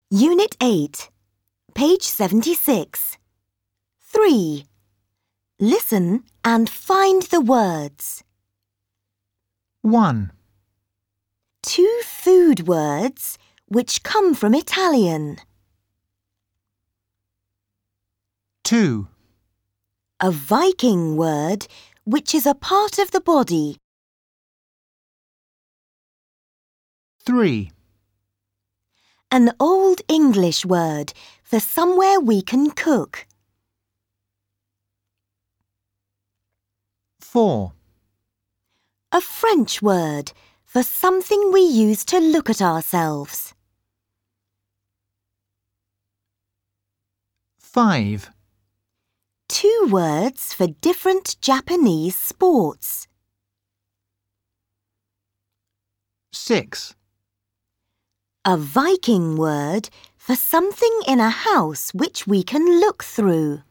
Unit 8, page 76. 3. Listen and find the words. 1, 2 food words which come from Italian. 2, A Viking word which is a part of the body. 3, An Old English word for somewhere we can cook. 4, A French word for something we use to look at ourselves. 5, 2 words for different Japanese sports. 6, A Viking word for something in a house which we can look through.